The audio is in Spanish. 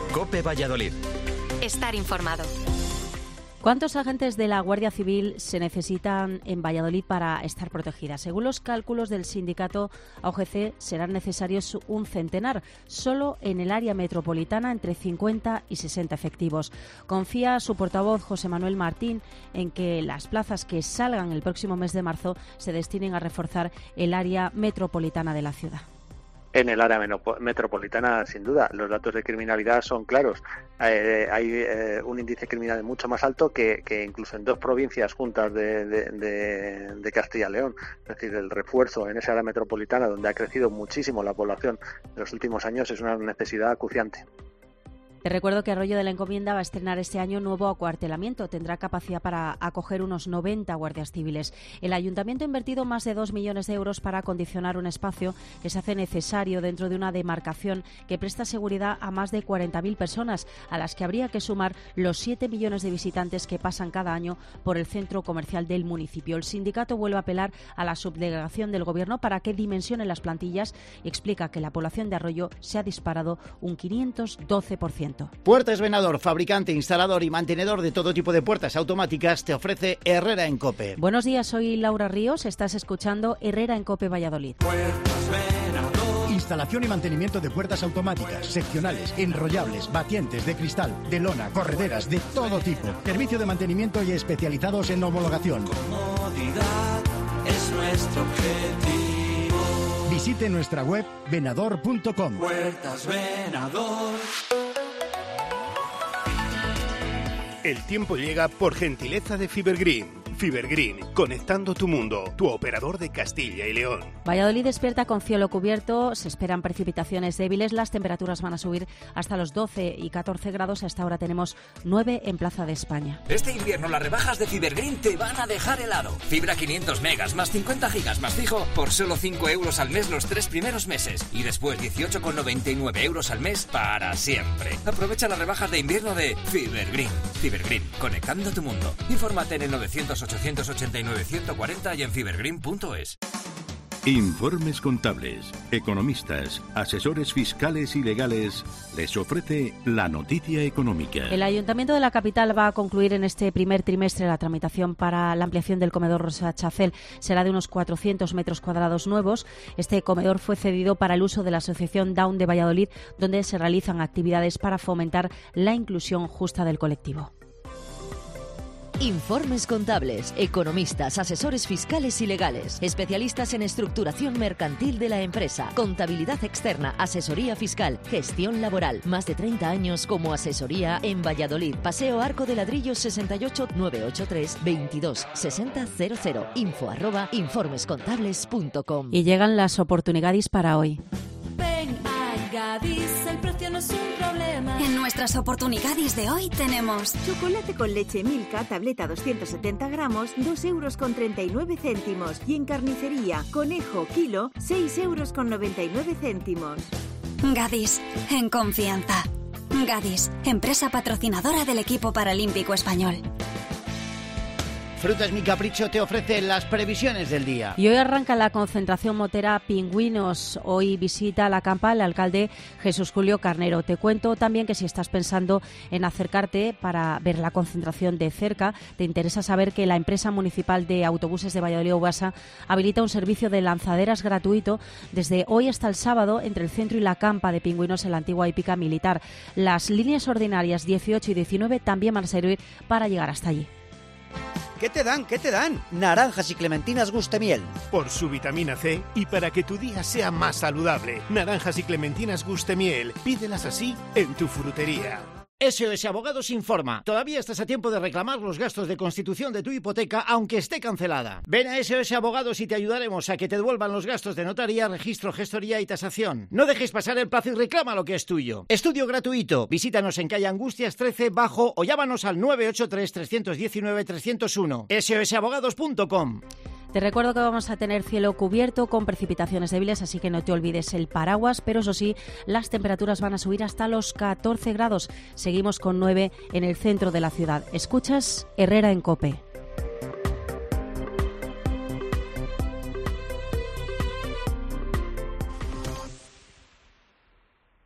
COPE Valladolid. Estar informado. ¿Cuántos agentes de la Guardia Civil se necesitan en Valladolid para estar protegidas? Según los cálculos del sindicato AOGC, serán necesarios un centenar, solo en el área metropolitana entre 50 y 60 efectivos. Confía su portavoz, José Manuel Martín, en que las plazas que salgan el próximo mes de marzo se destinen a reforzar el área metropolitana de la ciudad. En el área metropolitana, sin duda, los datos de criminalidad son claros. Hay un índice criminal mucho más alto que incluso en dos provincias juntas de Castilla y León. Es decir, el refuerzo en esa área metropolitana, donde ha crecido muchísimo la población en los últimos años, es una necesidad acuciante. Te recuerdo que Arroyo de la Encomienda va a estrenar este año nuevo acuartelamiento. Tendrá capacidad para acoger unos 90 guardias civiles. El Ayuntamiento ha invertido más de 2 millones de euros para acondicionar un espacio que se hace necesario dentro de una demarcación que presta seguridad a más de 40.000 personas, a las que habría que sumar los 7 millones de visitantes que pasan cada año por el centro comercial del municipio. El sindicato vuelve a apelar a la subdelegación del Gobierno para que dimensione las plantillas y explica que la población de Arroyo se ha disparado un 512%. Puertas Venador, fabricante, instalador y mantenedor de todo tipo de puertas automáticas, te ofrece Herrera en COPE. Buenos días, soy Laura Ríos, estás escuchando Herrera en COPE Valladolid. Instalación y mantenimiento de puertas automáticas, seccionales, enrollables, batientes, de cristal, de lona, correderas, de todo tipo. Servicio de mantenimiento y especializados en homologación. Comodidad es nuestro objetivo. Visite nuestra web venador.com. Puertas Venador. El tiempo llega por gentileza de Fibergreen. Fibergreen, conectando tu mundo, tu operador de Castilla y León. Valladolid despierta con cielo cubierto, se esperan precipitaciones débiles, las temperaturas van a subir hasta los 12 y 14 grados, hasta ahora tenemos 9 en Plaza de España. Este invierno las rebajas de Fibergreen te van a dejar helado. Fibra 500 megas más 50 gigas más fijo por solo 5 euros al mes los 3 primeros meses y después 18,99 euros al mes para siempre. Aprovecha las rebajas de invierno de Fibergreen. Fibergreen, conectando tu mundo. Infórmate en el 900-889-140 y en fibergreen.es. Informes contables, economistas, asesores fiscales y legales les ofrece la noticia económica. El Ayuntamiento de la capital va a concluir en este primer trimestre la tramitación para la ampliación del comedor Rosa Chacel. Será de unos 400 metros cuadrados nuevos. Este comedor fue cedido para el uso de la Asociación Down de Valladolid, donde se realizan actividades para fomentar la inclusión justa del colectivo. Informes contables, economistas, asesores fiscales y legales, especialistas en estructuración mercantil de la empresa, contabilidad externa, asesoría fiscal, gestión laboral. Más de 30 años como asesoría en Valladolid. Paseo Arco de Ladrillos 68 983 22 60 00. info@informescontables.com. Y llegan las oportunidades para hoy. Ven a Gadis, el precio no es un problema. En nuestras oportunidades de hoy tenemos chocolate con leche Milka, tableta 270 gramos, 2,39 €. Y en carnicería, conejo, kilo, 6,99 €. Gadis, en confianza. Gadis, empresa patrocinadora del equipo paralímpico español. Frutas Mi Capricho te ofrece las previsiones del día. Y hoy arranca la concentración motera Pingüinos. Hoy visita la campa el alcalde Jesús Julio Carnero. Te cuento también que si estás pensando en acercarte para ver la concentración de cerca, te interesa saber que la empresa municipal de autobuses de Valladolid Ubasa habilita un servicio de lanzaderas gratuito desde hoy hasta el sábado entre el centro y la campa de Pingüinos en la antigua hípica militar. Las líneas ordinarias 18 y 19 también van a servir para llegar hasta allí. ¿Qué te dan? ¿Qué te dan? Naranjas y clementinas Gustemiel. Por su vitamina C y para que tu día sea más saludable. Naranjas y clementinas Gustemiel. Pídelas así en tu frutería. SOS Abogados informa. Todavía estás a tiempo de reclamar los gastos de constitución de tu hipoteca, aunque esté cancelada. Ven a SOS Abogados y te ayudaremos a que te devuelvan los gastos de notaría, registro, gestoría y tasación. No dejes pasar el plazo y reclama lo que es tuyo. Estudio gratuito. Visítanos en calle Angustias 13 Bajo o llámanos al 983 319 301. sosabogados.com. Te recuerdo que vamos a tener cielo cubierto con precipitaciones débiles, así que no te olvides el paraguas, pero eso sí, las temperaturas van a subir hasta los 14 grados. Seguimos con 9 en el centro de la ciudad. Escuchas Herrera en COPE.